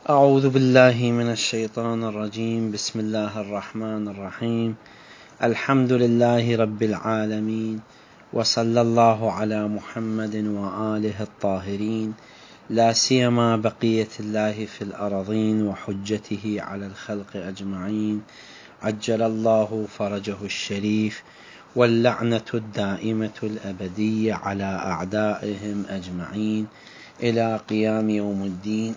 أعوذ بالله من الشيطان الرجيم. بسم الله الرحمن الرحيم. الحمد لله رب العالمين، وصلى الله على محمد وآله الطاهرين، لا سيما بقية الله في الأرضين وحجته على الخلق أجمعين، عجل الله فرجه الشريف، واللعنة الدائمة الأبدية على أعدائهم أجمعين إلى قيام يوم الدين.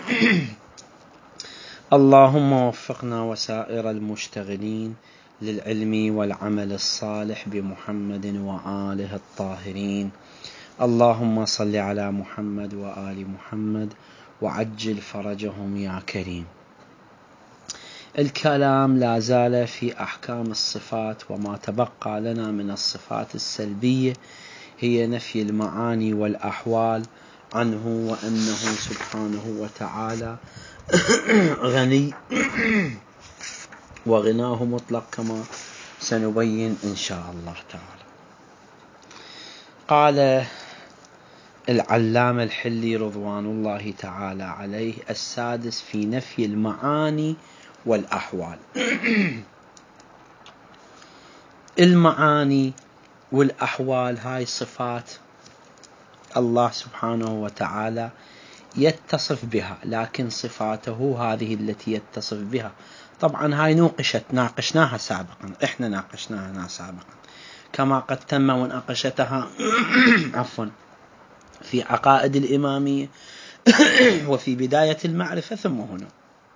اللهم وفقنا وسائر المشتغلين للعلم والعمل الصالح بمحمد وآله الطاهرين. اللهم صل على محمد وآل محمد وعجل فرجهم يا كريم. الكلام لا زال في أحكام الصفات، وما تبقى لنا من الصفات السلبية هي نفي المعاني والأحوال عنه، وأنه سبحانه وتعالى غني وغناه مطلق كما سنبين إن شاء الله تعالى. قال العلامة الحلي رضوان الله تعالى عليه: السادس في نفي المعاني والأحوال. المعاني والأحوال هاي صفات الله سبحانه وتعالى يتصف بها، لكن صفاته هذه التي يتصف بها طبعا هاي ناقشناها سابقا، احنا ناقشناها سابقا كما قد تم مناقشتها عفوا في عقائد الإمامية وفي بداية المعرفة ثم هنا،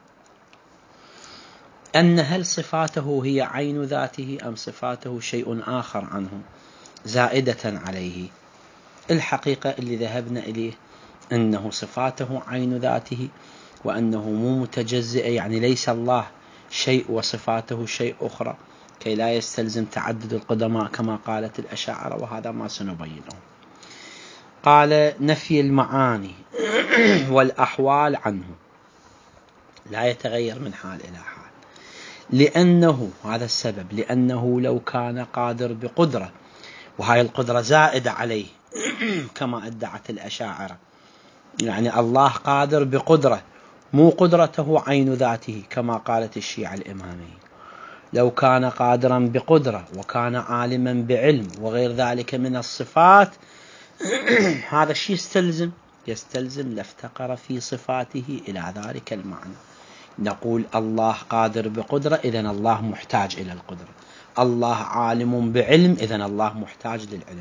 أن هل صفاته هي عين ذاته أم صفاته شيء آخر عنه زائدة عليه. الحقيقة اللي ذهبنا إليه أنه صفاته عين ذاته، وأنه مو متجزئة، يعني ليس الله شيء وصفاته شيء أخرى، كي لا يستلزم تعدد القدماء كما قالت الأشاعرة، وهذا ما سنبينه. قال: نفي المعاني والأحوال عنه لا يتغير من حال إلى حال، لأنه هذا السبب، لأنه لو كان قادر بقدرة، وهاي القدرة زائدة عليه كما ادعت الأشاعرة، يعني الله قادر بقدرة مو قدرته عين ذاته كما قالت الشيعة الإمامية. لو كان قادرا بقدرة وكان عالما بعلم وغير ذلك من الصفات، هذا الشيء يستلزم لافتقر في صفاته إلى ذلك المعنى. نقول الله قادر بقدرة، إذن الله محتاج إلى القدرة. الله عالم بعلم، إذن الله محتاج للعلم.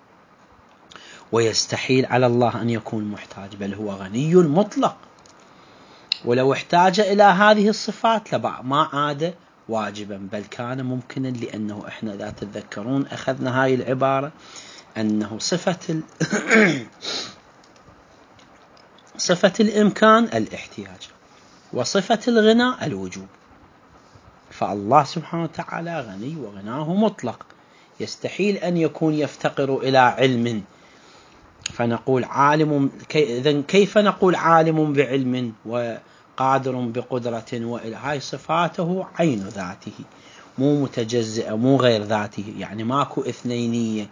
ويستحيل على الله أن يكون محتاج، بل هو غني مطلق، ولو احتاج إلى هذه الصفات ما عاد واجبا، بل كان ممكنا، لأنه إحنا إذا تتذكرون أخذنا هاي العبارة أنه صفة الإمكان الاحتياج، وصفة الغنى الوجوب. فالله سبحانه وتعالى غني وغناه مطلق، يستحيل أن يكون يفتقر إلى علم، فنقول عالم. إذن كيف نقول عالم بعلم وقادر بقدرة؟ هاي صفاته عين ذاته، مو متجزئة، مو غير ذاته، يعني ماكو اثنينية.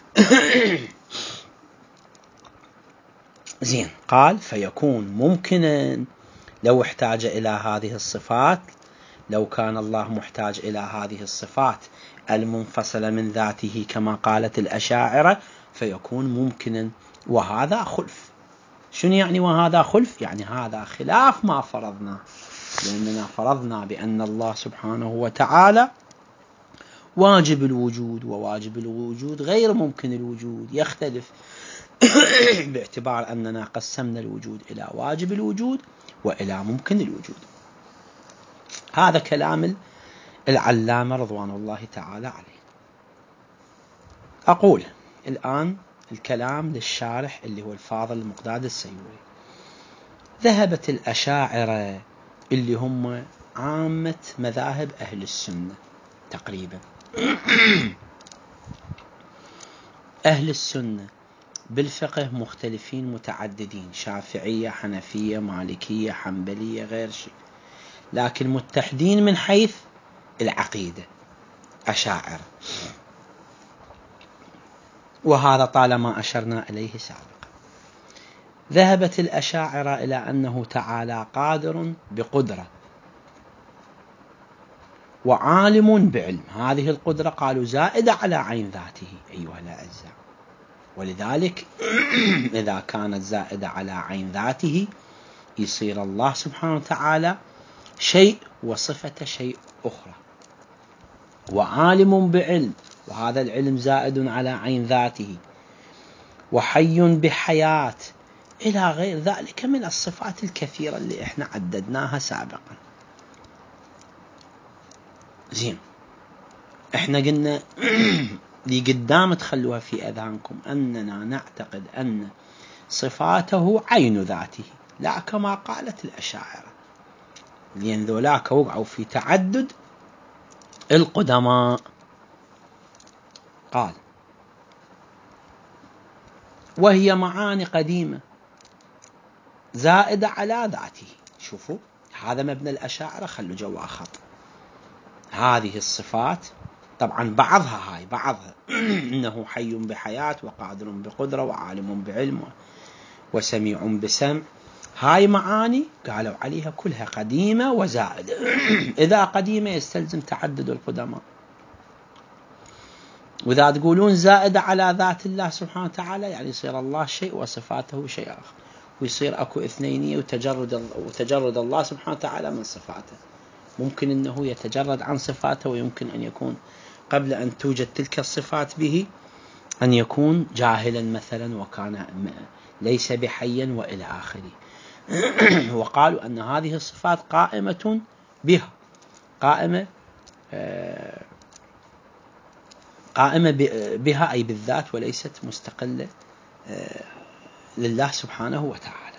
زين. قال: فيكون ممكنا لو احتاج إلى هذه الصفات، لو كان الله محتاج إلى هذه الصفات المنفصلة من ذاته كما قالت الأشاعرة، فيكون ممكنا. وهذا خلف. شنو يعني وهذا خلف؟ يعني هذا خلاف ما فرضنا، لأننا فرضنا بأن الله سبحانه وتعالى واجب الوجود، وواجب الوجود غير ممكن الوجود، يختلف باعتبار أننا قسمنا الوجود إلى واجب الوجود وإلى ممكن الوجود. هذا كلام العلامة رضوان الله تعالى عليه. أقول الآن الكلام للشارح اللي هو الفاضل المقداد السيوري. ذهبت الأشاعرة اللي هم عامة مذاهب أهل السنة تقريبا أهل السنة بالفقه مختلفين متعددين، شافعية، حنفية، مالكية، حنبلية، غير شيء، لكن متحدين من حيث العقيدة، أشاعرة. وهذا طالما أشرنا إليه سابقا. ذهبت الأشاعرة إلى أنه تعالى قادر بقدرة وعالم بعلم. هذه القدرة قالوا زائدة على عين ذاته أيها الأعزاء، ولذلك إذا كانت زائدة على عين ذاته يصير الله سبحانه وتعالى شيء وصفة شيء أخرى. وعالم بعلم، وهذا العلم زائد على عين ذاته، وحي بحياة، إلى غير ذلك من الصفات الكثيرة اللي احنا عددناها سابقا. زين، احنا قلنا اللي قدام تخلوها في أذهانكم أننا نعتقد أن صفاته عين ذاته، لا كما قالت الأشاعرة، لأن ذولاك وقعوا في تعدد القدماء. قال وهي معاني قديمة زائدة على ذاته. شوفوا هذا مبنى الأشاعرة، خلوا جوا خط. هذه الصفات طبعا بعضها إنه حي بحياة وقادر بقدرة وعالم بعلم وسميع بسمع، هاي معاني قالوا عليها كلها قديمة وزائدة. إذا قديمة يستلزم تعدد القدماء، وإذا تقولون زائدة على ذات الله سبحانه وتعالى يعني يصير الله شيء وصفاته شيء آخر، ويصير أكو اثنينية وتجرد الله سبحانه وتعالى من صفاته. ممكن أنه يتجرد عن صفاته، ويمكن أن يكون قبل أن توجد تلك الصفات به أن يكون جاهلا مثلا وكان ليس بحيا وإلى آخره. وقالوا أن هذه الصفات قائمة بها، قائمة بها أي بالذات، وليست مستقلة لله سبحانه وتعالى.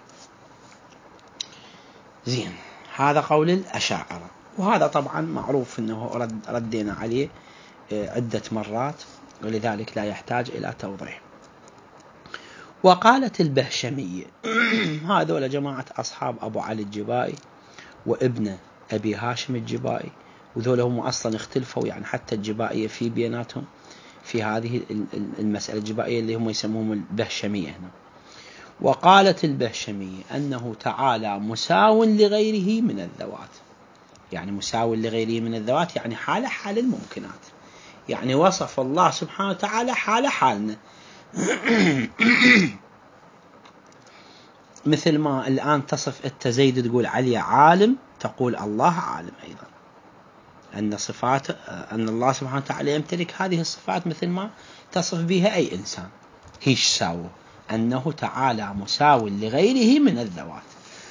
زين، هذا قول الأشاعرة، وهذا طبعا معروف أنه ردينا عليه عدة مرات، ولذلك لا يحتاج إلى توضيح. وقالت البهشمية، هذول جماعة أصحاب أبو علي الجبائي وابن أبي هاشم الجبائي، وذولا هم أصلا اختلفوا، يعني حتى الجبائية في بيناتهم في هذه المسألة الجبائية اللي هم يسموهم البهشمية هنا. وقالت البهشمية أنه تعالى مساو لغيره من الذوات، يعني مساو لغيره من الذوات يعني حال الممكنات، يعني وصف الله سبحانه وتعالى حالنا. مثل ما الآن تصف أنت زيد تقول علي عالم، تقول الله عالم أيضا، أن صفات أن الله سبحانه وتعالى يمتلك هذه الصفات مثل ما تصف بها أي إنسان. هيش ساو أنه تعالى مساو لغيره من الذوات.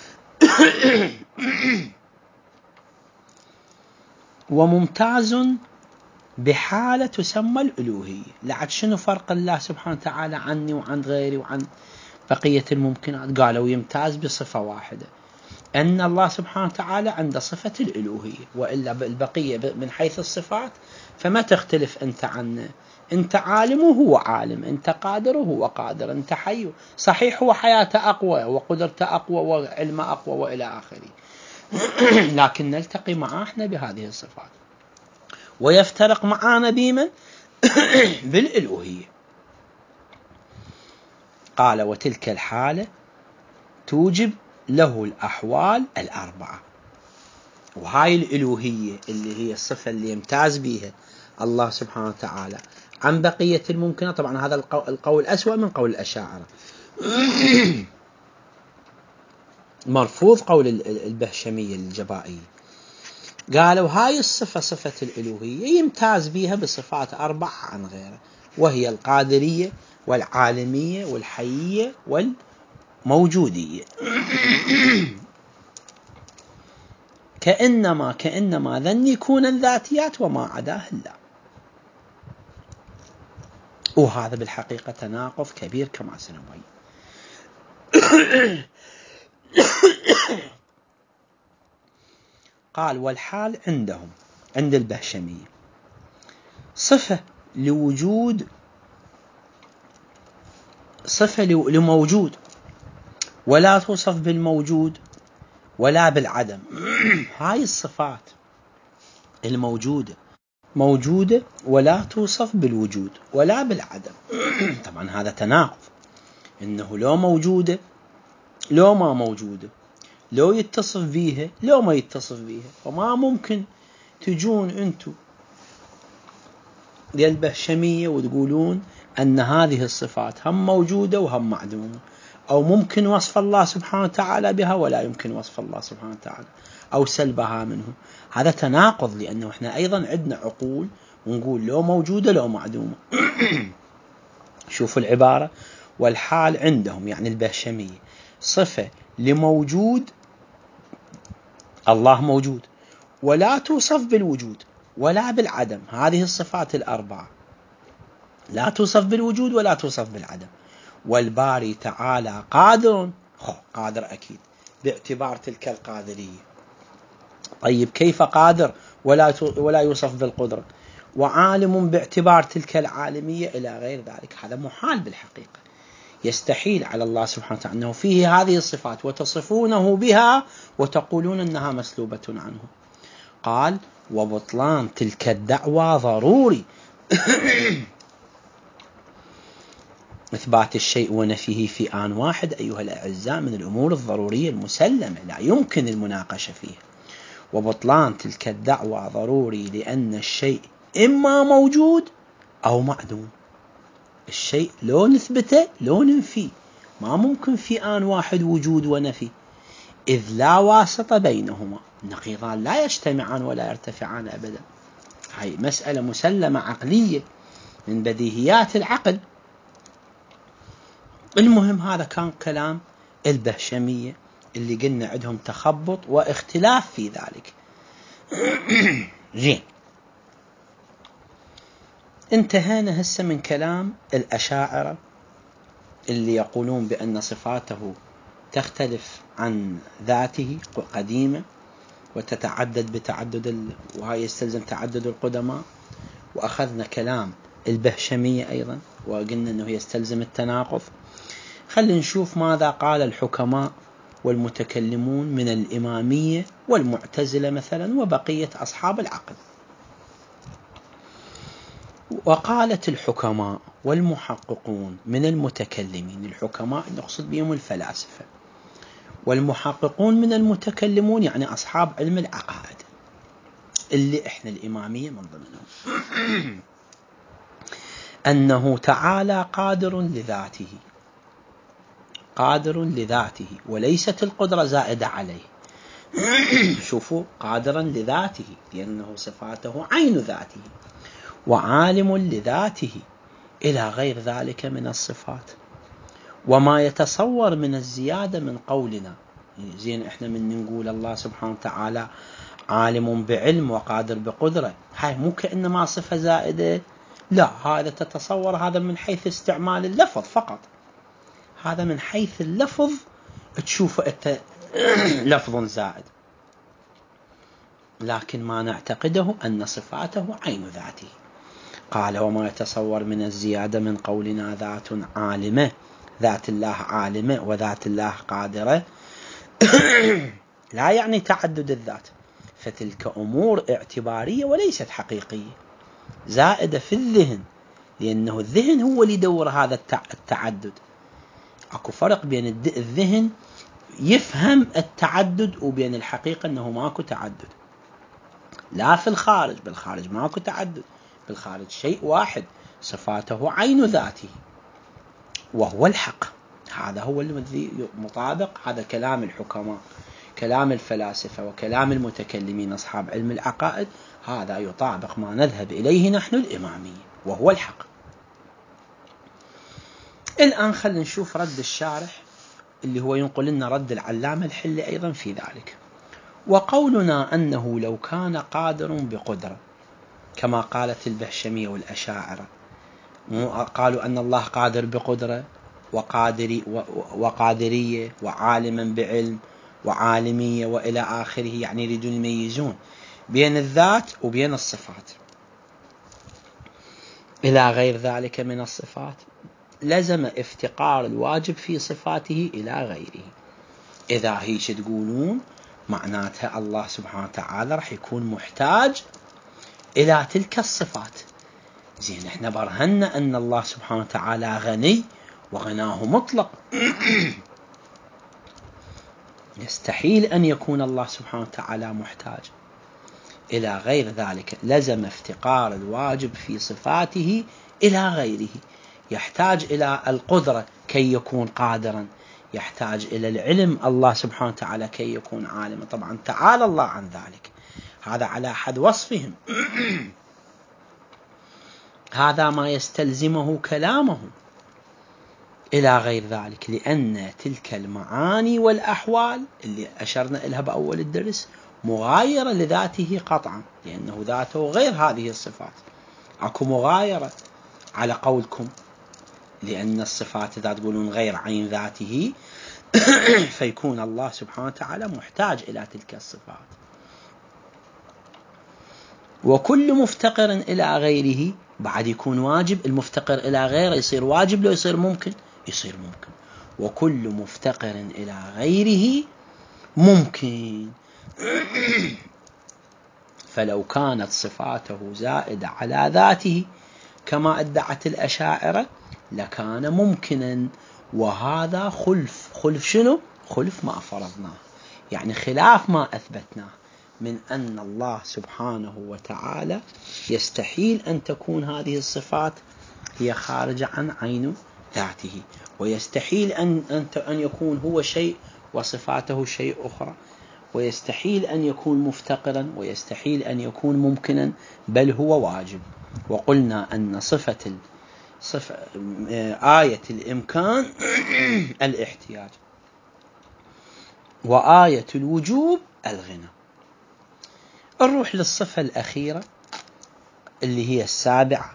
وممتاز بحالة تسمى الألوهية. لعد شنو فرق الله سبحانه وتعالى عني وعن غيري وعن بقية الممكنات؟ قالوا يمتاز بصفة واحدة، أن الله سبحانه وتعالى عنده صفة الألوهية، وإلا البقية من حيث الصفات فما تختلف أنت عنه. أنت عالم وهو عالم، أنت قادر وهو قادر، أنت حي صحيح هو حياته أقوى وقدرته أقوى وعلمه أقوى وإلى آخره. لكن نلتقي معه احنا بهذه الصفات، ويفترق معانا بمن؟ بالألوهية. قال وتلك الحالة توجب له الأحوال الأربعة. وهاي الألوهية اللي هي الصفة اللي يمتاز بها الله سبحانه وتعالى عن بقية الممكنات. طبعا هذا القول أسوأ من قول الأشاعرة. مرفوض قول البهشمية الجبائية. قالوا هاي الصفة صفة الألوهية يمتاز بها بصفات أربعة عن غيره، وهي القادرية والعالمية والحيية والموجودية. كأنما ذن يكون الذاتيات وما عداه لا. وهذا بالحقيقة تناقض كبير كما سنبين. قال والحال عندهم عند البهشمية صفة لوجود، صفة لموجود، ولا توصف بالموجود ولا بالعدم. هاي الصفات الموجودة موجودة ولا توصف بالوجود ولا بالعدم. طبعا هذا تناقض، إنه لو موجودة لو ما موجودة، لو يتصف بيها لو ما يتصف بيها. وما ممكن تجون أنتم للبهشمية وتقولون أن هذه الصفات هم موجودة وهم معدومة، أو ممكن وصف الله سبحانه وتعالى بها ولا يمكن وصف الله سبحانه وتعالى، أو سلبها منه. هذا تناقض، لأنه إحنا أيضا عندنا عقول ونقول لو موجودة لو معدومة. شوفوا العبارة: والحال عندهم، يعني البهشمية، صفة لموجود، الله موجود، ولا توصف بالوجود ولا بالعدم. هذه الصفات الأربعة لا توصف بالوجود ولا توصف بالعدم. والباري تعالى قادر، قادر أكيد باعتبار تلك القادرية. طيب كيف قادر ولا يوصف بالقدرة؟ وعالم باعتبار تلك العالمية إلى غير ذلك. هذا محال بالحقيقة، يستحيل على الله سبحانه وتعالى أنه فيه هذه الصفات وتصفونه بها وتقولون أنها مسلوبة عنه. قال: وبطلان تلك الدعوة ضروري. إثبات الشيء ونفيه في آن واحد أيها الأعزاء من الأمور الضرورية المسلمة، لا يمكن المناقشة فيه. وبطلان تلك الدعوة ضروري لأن الشيء إما موجود أو معدوم. الشيء لو نثبته لو ننفيه، ما ممكن في آن واحد وجود ونفي، إذ لا واسطة بينهما، نقيضان لا يجتمعان ولا يرتفعان أبدا. هاي مسألة مسلمة عقلية من بديهيات العقل. المهم هذا كان كلام البهشمية اللي قلنا عندهم تخبط واختلاف في ذلك. زين، انتهينا هسه من كلام الأشاعرة اللي يقولون بأن صفاته تختلف عن ذاته قديمة وتتعدد بتعدد وهي يستلزم تعدد القدماء. وأخذنا كلام البهشمية أيضا وقلنا أنه يستلزم التناقض. خلينا نشوف ماذا قال الحكماء والمتكلمون من الإمامية والمعتزلة مثلا وبقية أصحاب العقل. وقالت الحكماء والمحققون من المتكلمين، الحكماء نقصد بهم الفلاسفة، والمحققون من المتكلمون يعني أصحاب علم العقائد اللي إحنا الإمامية من ضمنهم، أنه تعالى قادر لذاته، قادر لذاته وليست القدرة زائدة عليه. شوفوا، قادرا لذاته لأنه صفاته عين ذاته، وعالم لذاته إلى غير ذلك من الصفات. وما يتصور من الزيادة من قولنا، زين إحنا من نقول الله سبحانه وتعالى عالم بعلم وقادر بقدرة، هاي مو كأنما صفة زائدة، لا، هذا تتصور هذا من حيث استعمال اللفظ فقط، هذا من حيث اللفظ تشوف أنت لفظ زائد، لكن ما نعتقده أن صفاته عين ذاته. قال: وما يتصور من الزيادة من قولنا ذات عالمة، ذات الله عالمة وذات الله قادرة، لا يعني تعدد الذات، فتلك أمور اعتبارية وليست حقيقية، زائدة في الذهن، لأنه الذهن هو اللي يدور هذا التعدد. أكو فرق بين الذهن يفهم التعدد وبين الحقيقة أنه ماكو تعدد. لا في الخارج، بالخارج ماكو تعدد، بالخارج شيء واحد صفاته عين ذاته وهو الحق. هذا هو الذي مطابق، هذا كلام الحكماء، كلام الفلاسفة وكلام المتكلمين أصحاب علم العقائد، هذا يطابق ما نذهب إليه نحن الإمامية وهو الحق. الآن خلينا نشوف رد الشارح اللي هو ينقل لنا رد العلامة الحلي أيضا في ذلك. وقولنا أنه لو كان قادر بقدرة كما قالت البهشمية والأشاعرة، قالوا أن الله قادر بقدرة وقادرية وعالما بعلم وعالمية وإلى آخره، يعني يريدون يميزون بين الذات وبين الصفات إلى غير ذلك من الصفات، لزم افتقار الواجب في صفاته إلى غيره. إذا هيش تقولون معناتها الله سبحانه وتعالى رح يكون محتاج إلى تلك الصفات. زين، احنا برهنا أن الله سبحانه وتعالى غني وغناه مطلق. يستحيل أن يكون الله سبحانه وتعالى محتاج إلى غير ذلك، لزم افتقار الواجب في صفاته إلى غيره. يحتاج إلى القدرة كي يكون قادرا، يحتاج إلى العلم الله سبحانه وتعالى كي يكون عالما. طبعا تعالى الله عن ذلك، هذا على حد وصفهم. هذا ما يستلزمه كلامه إلى غير ذلك، لأن تلك المعاني والأحوال اللي أشرنا إليها بأول الدرس مغايرة لذاته قطعا، لأنه ذاته غير هذه الصفات. أكو مغايرة على قولكم، لأن الصفات إذا تقولون غير عين ذاته فيكون الله سبحانه وتعالى محتاج إلى تلك الصفات. وكل مفتقر إلى غيره بعد يكون واجب. المفتقر إلى غيره يصير واجب لو يصير ممكن؟ يصير ممكن. وكل مفتقر إلى غيره ممكن. فلو كانت صفاته زائدة على ذاته كما ادعت الأشاعرة لكان ممكنا، وهذا خلف شنو؟ خلف ما فرضناه، يعني خلاف ما أثبتناه من أن الله سبحانه وتعالى يستحيل أن تكون هذه الصفات هي خارجة عن عين ذاته، ويستحيل أن يكون هو شيء وصفاته شيء أخرى، ويستحيل أن يكون مفتقرا، ويستحيل أن يكون ممكنا، بل هو واجب. وقلنا أن صفة آية الإمكان الاحتياج، وآية الوجوب الغنى. نروح للصفة الأخيرة اللي هي السابعة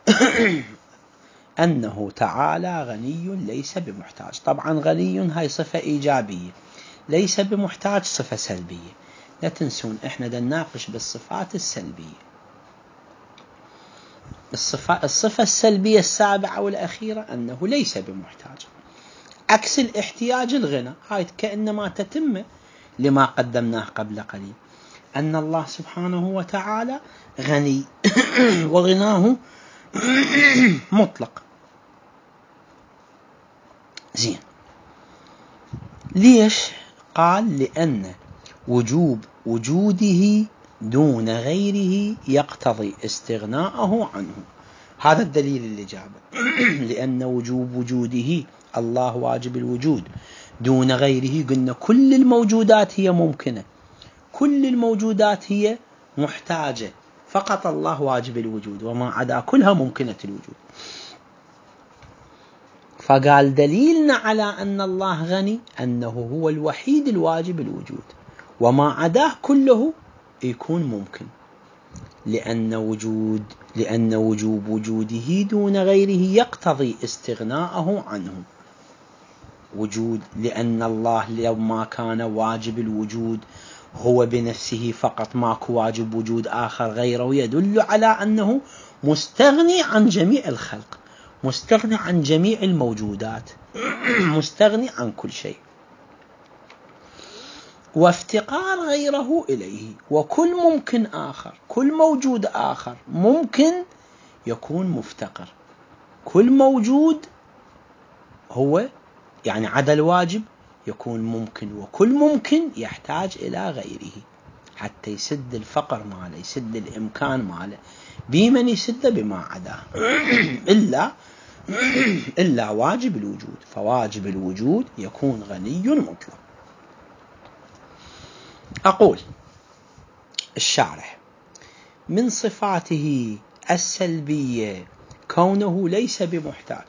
أنه تعالى غني ليس بمحتاج. طبعا غني هاي صفة إيجابية، ليس بمحتاج صفة سلبية. لا تنسون إحنا نناقش بالصفات السلبية. الصفة السلبية السابعة والأخيرة أنه ليس بمحتاج، عكس الاحتياج الغنى. هاي كأنما تتم لما قدمناه قبل قليل، أن الله سبحانه وتعالى غني وغناه مطلق. زين، ليش؟ قال لأن وجوب وجوده دون غيره يقتضي استغناءه عنه. هذا الدليل اللي جابه. لأن وجوب وجوده، الله واجب الوجود، دون غيره قلنا كل الموجودات هي ممكنة، كل الموجودات هي محتاجة، فقط الله واجب الوجود، وما عدا كلها ممكنة الوجود. فقال دليلنا على أن الله غني أنه هو الوحيد الواجب الوجود، وما عداه كله يكون ممكن، لأن وجوب وجوده دون غيره يقتضي استغناءه عنه. وجود، لأن الله لما كان واجب الوجود هو بنفسه فقط، ماكو واجب وجود آخر غيره، يدل على أنه مستغني عن جميع الخلق، مستغني عن جميع الموجودات، مستغني عن كل شيء. وافتقار غيره إليه، وكل ممكن آخر، كل موجود آخر ممكن يكون مفتقر. كل موجود هو يعني عدا الواجب يكون ممكن، وكل ممكن يحتاج إلى غيره حتى يسد الفقر ماله، يسد الإمكان ماله، بمن يسد بما عداه إلا واجب الوجود. فواجب الوجود يكون غني مطلق. أقول الشارح من صفاته السلبية كونه ليس بمحتاج.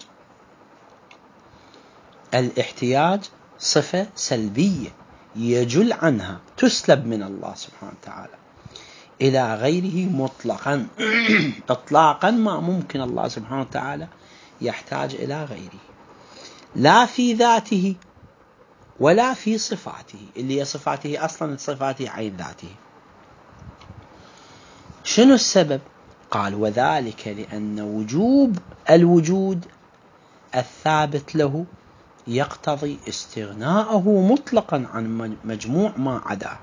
الاحتياج صفة سلبية يجل عنها، تسلب من الله سبحانه وتعالى إلى غيره مطلقا. إطلاقا ما ممكن الله سبحانه وتعالى يحتاج إلى غيره، لا في ذاته ولا في صفاته، اللي هي صفاته أصلا صفاته عين ذاته. شنو السبب؟ قال وذلك لأن وجوب الوجود الثابت له يقتضي استغناءه مطلقا عن مجموع ما عداه.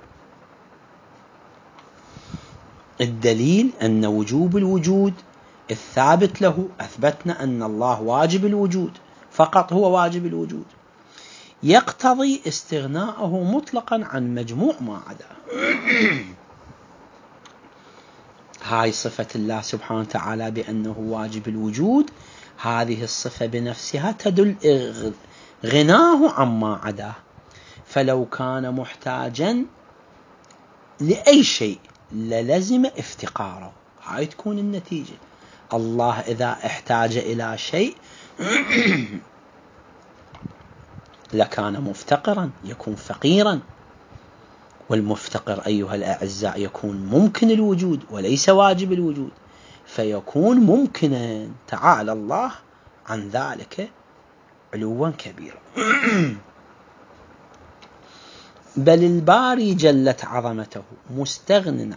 الدليل أن وجوب الوجود الثابت له، أثبتنا أن الله واجب الوجود، فقط هو واجب الوجود، يقتضي استغناءه مطلقا عن مجموع ما عداه. هاي صفة الله سبحانه وتعالى بأنه واجب الوجود، هذه الصفة بنفسها تدل غناه عما عداه. فلو كان محتاجا لأي شيء للزم افتقاره، هاي تكون النتيجة. الله إذا احتاج إلى شيء لكان مفتقرا، يكون فقيرا. والمفتقر أيها الأعزاء يكون ممكن الوجود وليس واجب الوجود، فيكون ممكنا. تعالى الله عن ذلك علوا كبيرا. بل الباري جلت عظمته مستغن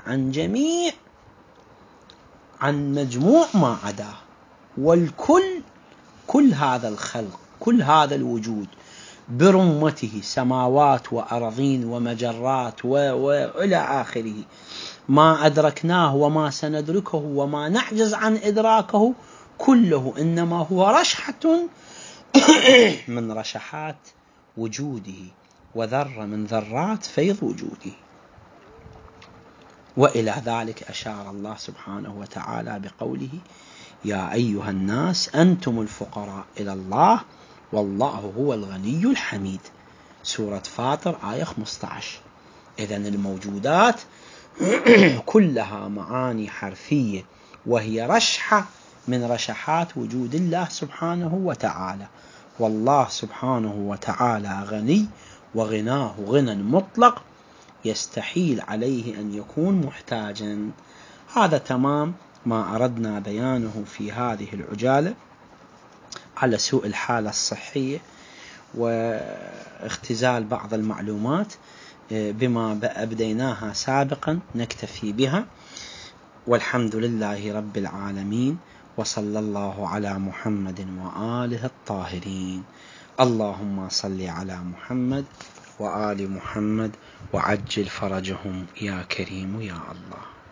عن مجموع ما عداه. والكل، كل هذا الخلق، كل هذا الوجود برمته، سماوات وأرضين ومجرات وإلى آخره، ما أدركناه وما سندركه وما نعجز عن إدراكه، كله إنما هو رشحة من رشحات وجوده، وذرة من ذرات فيض وجوده. وإلى ذلك أشار الله سبحانه وتعالى بقوله: يا أيها الناس أنتم الفقراء إلى الله والله هو الغني الحميد. سورة فاطر آية 15. إذن الموجودات كلها معاني حرفية، وهي رشحة من رشحات وجود الله سبحانه وتعالى. والله سبحانه وتعالى غني، وغناه غنى مطلق يستحيل عليه أن يكون محتاجا. هذا تمام ما أردنا بيانه في هذه العجالة على سوء الحالة الصحية واختزال بعض المعلومات بما أبديناها سابقا. نكتفي بها، والحمد لله رب العالمين، وصلى الله على محمد وآله الطاهرين. اللهم صل على محمد وآل محمد وعجل فرجهم يا كريم يا الله.